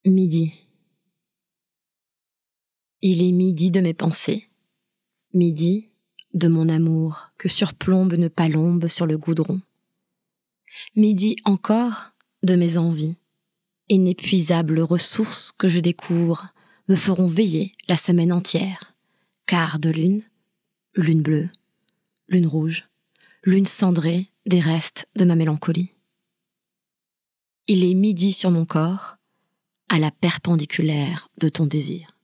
Midi. Il est midi de mes pensées, midi de mon amour que surplombe une palombe sur le goudron, midi encore de mes envies, inépuisables ressources que je découvre me feront veiller la semaine entière, quart de lune, lune bleue, lune rouge, lune cendrée des restes de ma mélancolie. Il est midi sur mon corps, à la perpendiculaire de ton désir.